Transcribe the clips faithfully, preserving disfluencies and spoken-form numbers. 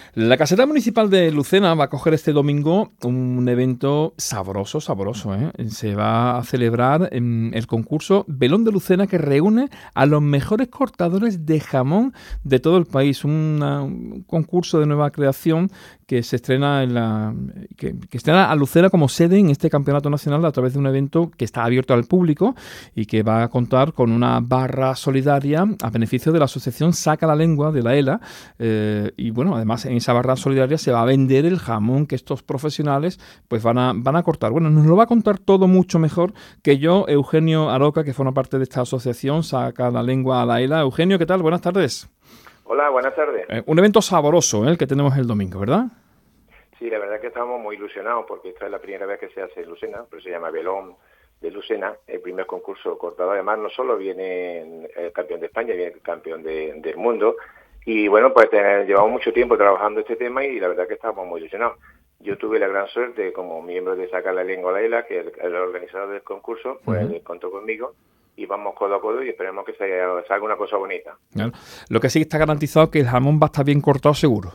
La Caseta Municipal de Lucena va a coger este domingo un evento sabroso, sabroso, ¿eh? Se va a celebrar en el concurso Velón de Lucena, que reúne a los mejores cortadores de jamón de todo el país. Una, un concurso de nueva creación que se estrena en la que, que estrena a Lucena como sede en este campeonato nacional a través de un evento que está abierto al público y que va a contar con una barra solidaria a beneficio de la asociación Saca la Lengua de la E L A. Eh, y bueno, además en esa barra solidaria se va a vender el jamón que estos profesionales pues van a, van a cortar. Bueno, nos lo va a contar todo mucho mejor que yo, Eugenio Aroca, que forma parte de esta asociación Saca la Lengua a la E L A. Eugenio, ¿qué tal? Buenas tardes. Hola, buenas tardes. Eh, un evento sabroso, ¿eh? El que tenemos el domingo, ¿verdad? Sí, la verdad es que estamos muy ilusionados porque esta es la primera vez que se hace en Lucena, pero se llama Velón de Lucena, el primer concurso cortado. Además, no solo viene el campeón de España, viene el campeón de, del mundo. Y bueno, pues eh, llevamos mucho tiempo trabajando este tema y la verdad es que estamos muy ilusionados. Yo tuve la gran suerte, como miembro de Sacar la Lengua a la E L A, que el, el organizador del concurso, pues uh-huh. contó conmigo. Y vamos codo a codo y esperemos que salga, salga una cosa bonita. Claro. Lo que sí está garantizado es que el jamón va a estar bien cortado seguro.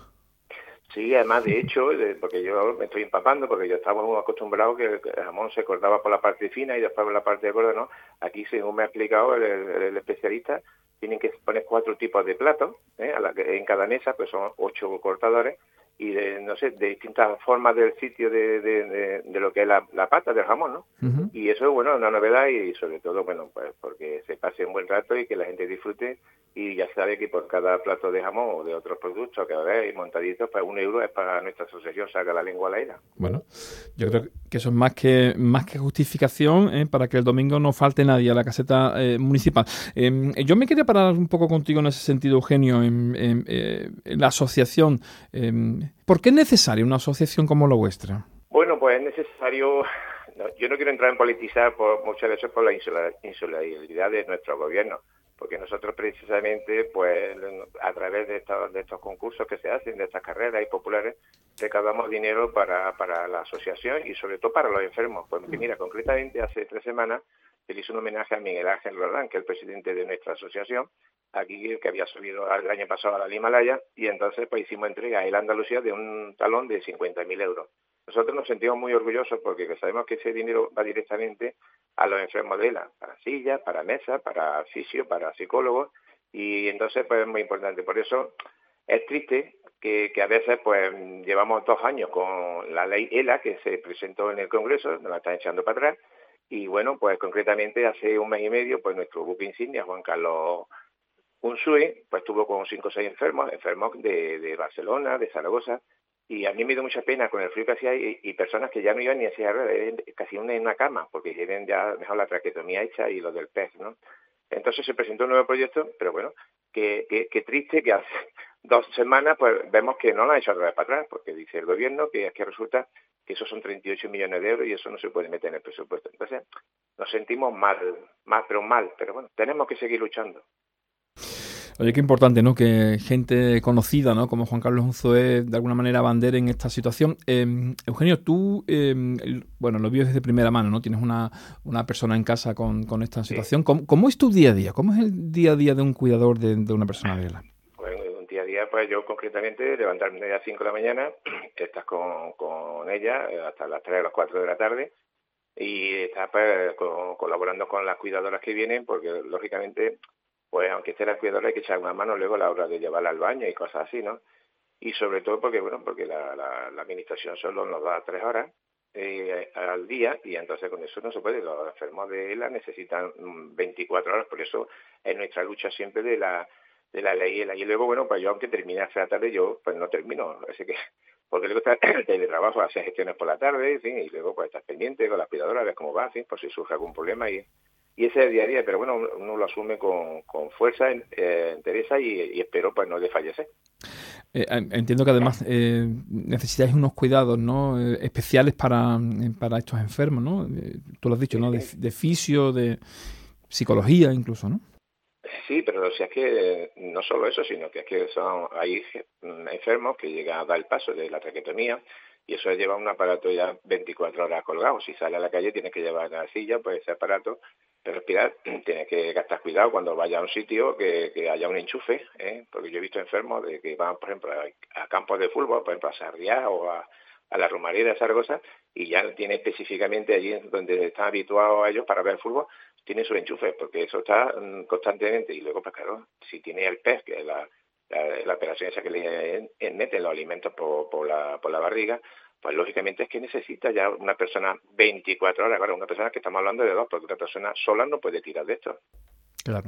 Sí, además, de hecho, porque yo me estoy empapando, porque yo estaba muy acostumbrado que el jamón se cortaba por la parte fina y después por la parte gorda, ¿no? Aquí, según me ha explicado el, el, el especialista, tienen que poner cuatro tipos de platos, ¿eh? A la que, en cada mesa, pues son ocho cortadores, y de, no sé, de distintas formas del sitio de, de, de, de lo que es la, la pata del jamón, ¿no? Uh-huh. Y eso es, bueno, una novedad y sobre todo, bueno, pues porque se pase un buen rato y que la gente disfrute y ya sabe que por cada plato de jamón o de otros productos que veis montaditos, pues un euro es para nuestra asociación Saca la Lengua a la E L A. Bueno, yo creo que eso es más que más que justificación ¿eh? Para que el domingo no falte nadie a la caseta eh, municipal. Eh, yo me quería parar un poco contigo en ese sentido, Eugenio, en, en, en la asociación. Eh, ¿Por qué es necesaria una asociación como la vuestra? Bueno, pues es necesario. No, yo no quiero entrar en politizar por, muchas veces por la insularidad de nuestro gobierno, porque nosotros precisamente, pues a través de estos, de estos concursos que se hacen, de estas carreras y populares, recaudamos dinero para, para la asociación y sobre todo para los enfermos. Pues mira, concretamente hace tres semanas se le hizo un homenaje a Miguel Ángel Roldán, que es el presidente de nuestra asociación, aquí que había subido el año pasado a la Himalaya, y entonces pues hicimos entrega a El Andalucía de un talón de cincuenta mil euros. Nosotros nos sentimos muy orgullosos porque sabemos que ese dinero va directamente a los enfermos de E L A, para sillas, para mesas, para fisio, para psicólogos, y entonces pues es muy importante. Por eso es triste que, que a veces pues llevamos dos años con la ley E L A que se presentó en el Congreso, nos la están echando para atrás, y bueno, pues concretamente hace un mes y medio pues nuestro buque insignia, Juan Carlos Unsue, pues estuvo con cinco o seis enfermos, enfermos de, de Barcelona, de Zaragoza, y a mí me dio mucha pena con el frío que hacía y, y personas que ya no iban ni a silla de ruedas, casi una en una cama, porque tienen ya mejor la traquetomía hecha y lo del P E C, ¿no? Entonces se presentó un nuevo proyecto, pero bueno, que, que, que triste que hace dos semanas pues vemos que no lo han hecho otra vez para atrás, porque dice el gobierno que es que resulta que esos son treinta y ocho millones de euros y eso no se puede meter en el presupuesto. Entonces nos sentimos mal, mal, pero mal, pero bueno, tenemos que seguir luchando. Oye, qué importante, ¿no? Que gente conocida, ¿no? Como Juan Carlos Unzué, de alguna manera bandere en esta situación. Eh, Eugenio, tú, eh, bueno, lo vives desde primera mano, ¿no? Tienes una, una persona en casa con, con esta situación. Sí. ¿Cómo, ¿Cómo es tu día a día? ¿Cómo es el día a día de un cuidador de, de una persona de E L A? Bueno, un día a día, pues yo concretamente levantarme a las cinco de la mañana, estás con, con ella hasta las tres o las cuatro de la tarde y estás pues, con, colaborando con las cuidadoras que vienen, porque lógicamente, pues aunque esté la cuidadora hay que echar una mano luego a la hora de llevarla al baño y cosas así, ¿no? Y sobre todo porque, bueno, porque la, la, la administración solo nos da tres horas eh, al día y entonces con eso no se puede. Los enfermos de E L A necesitan veinticuatro horas, por eso es nuestra lucha siempre de la de la ley E L A. Y luego, bueno, pues yo aunque termine hasta la tarde, yo pues no termino, así que porque luego está el teletrabajo, hacer gestiones por la tarde, en fin, y luego pues estás pendiente con la aspiradora, a ver cómo va, en fin, por si surge algún problema y Y ese es el día a día, pero bueno, uno lo asume con, con fuerza, eh, entereza y, y espero pues no desfallecer. Eh, entiendo que además eh, necesitáis unos cuidados, ¿no? Eh, especiales para, para estos enfermos, ¿no? Eh, tú lo has dicho, Sí, ¿no? De, sí. de fisio, de psicología incluso, ¿no? Sí, pero si es que no solo eso, sino que es que son hay enfermos que llegan a dar el paso de la traquetomía y eso lleva un aparato ya veinticuatro horas colgado. Si sale a la calle tiene que llevar la silla, pues ese aparato respirar, tienes que gastar cuidado cuando vaya a un sitio que, que haya un enchufe, ¿eh? Porque yo he visto enfermos de que van, por ejemplo, a, a campos de fútbol, por ejemplo, a Sarriá o a, a la Romareda de Zaragoza, y ya tiene específicamente allí donde están habituados a ellos para ver fútbol, tiene su enchufe, porque eso está um, constantemente. Y luego, pues claro, si tiene el P E S, que es la, la, la operación esa que le meten los alimentos por, por, la, por la barriga, pues lógicamente es que necesita ya una persona veinticuatro horas, claro, una persona que estamos hablando de dos, porque una persona sola no puede tirar de esto. Claro.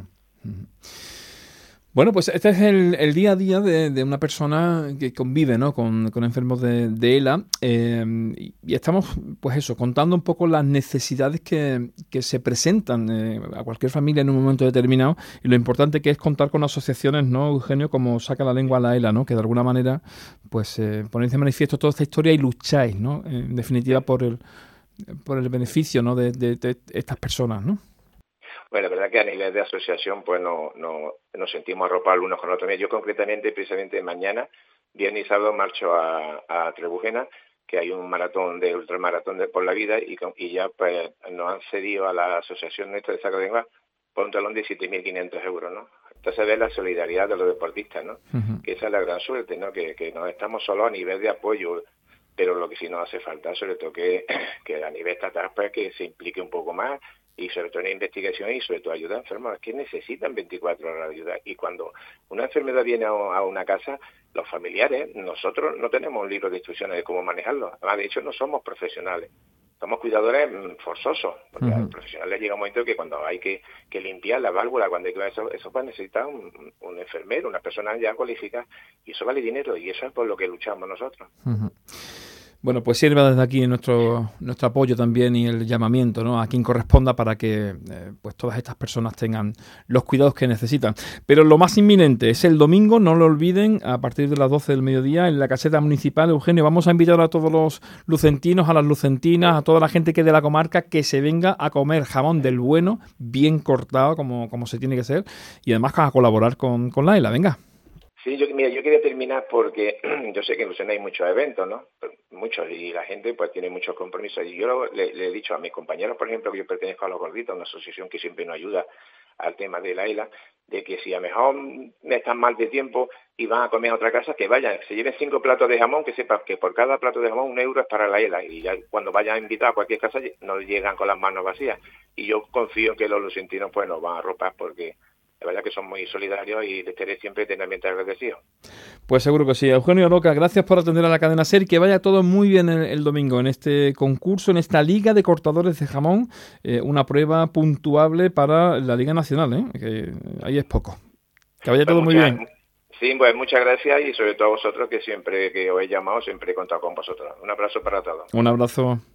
Bueno, pues este es el, el día a día de, de una persona que convive, ¿no?, con, con enfermos de, de ELA, eh, y, y estamos, pues eso, contando un poco las necesidades que, que se presentan eh, a cualquier familia en un momento determinado, y lo importante que es contar con asociaciones, ¿no, Eugenio?, como Saca la Lengua a la ELA, ¿no?, que de alguna manera pues eh, ponéis de manifiesto toda esta historia y lucháis, ¿no?, en definitiva por el, por el beneficio, ¿no?, de, de, de estas personas, ¿no? Bueno, la verdad que a nivel de asociación pues no, no nos sentimos arropados unos con otros. Yo concretamente, precisamente mañana, viernes y sábado, marcho a, a Trebujena, que hay un maratón de ultramaratón de, por la vida, y, y ya pues nos han cedido a la asociación nuestra de Saca de Lengua por un talón de siete mil quinientos euros, ¿no? Entonces ve la solidaridad de los deportistas, ¿no? Uh-huh. Que esa es la gran suerte, ¿no? Que, que no estamos solos a nivel de apoyo, pero lo que sí nos hace falta, sobre todo que, que a nivel estatal, pues que se implique un poco más, y sobre todo en investigación y sobre todo ayuda a enfermos que necesitan veinticuatro horas de ayuda. Y cuando una enfermedad viene a, a una casa, los familiares, nosotros no tenemos un libro de instrucciones de cómo manejarlo. Además, de hecho, no somos profesionales. Somos cuidadores forzosos, porque uh-huh. a los profesionales llega un momento que cuando hay que, que limpiar la válvula, cuando hay que eso, eso va a necesitar un, un enfermero, una persona ya cualificada, y eso vale dinero, y eso es por lo que luchamos nosotros. Uh-huh. Bueno, pues sirva desde aquí nuestro nuestro apoyo también y el llamamiento, ¿no?, a quien corresponda para que eh, pues todas estas personas tengan los cuidados que necesitan. Pero lo más inminente es el domingo, no lo olviden, a partir de las doce del mediodía en la caseta municipal. Eugenio, vamos a invitar a todos los lucentinos, a las lucentinas, a toda la gente que es de la comarca, que se venga a comer jamón del bueno, bien cortado, como, como se tiene que ser, y además a colaborar con, con la ELA. Venga. Sí, yo, mira, yo quería terminar porque yo sé que en Lucena hay muchos eventos, ¿no? Muchos, y la gente pues tiene muchos compromisos. Y yo le, le he dicho a mis compañeros, por ejemplo, que yo pertenezco a Los Gorditos, una asociación que siempre nos ayuda al tema de la ELA, de que si a lo mejor están mal de tiempo y van a comer a otra casa, que vayan, se lleven cinco platos de jamón, que sepan que por cada plato de jamón un euro es para la ELA, y ya cuando vayan a invitar a cualquier casa no llegan con las manos vacías. Y yo confío que los lucentinos pues nos van a arropar, porque la verdad que son muy solidarios y les estaré siempre eternamente agradecido. Pues seguro que sí. Eugenio Roca, gracias por atender a la cadena SER y que vaya todo muy bien el, el domingo en este concurso, en esta Liga de Cortadores de Jamón, eh, una prueba puntuable para la Liga Nacional, ¿eh? Que ahí es poco. Que vaya pues todo muchas, muy bien. Sí, pues muchas gracias, y sobre todo a vosotros, que siempre que os he llamado, siempre he contado con vosotros. Un abrazo para todos. Un abrazo.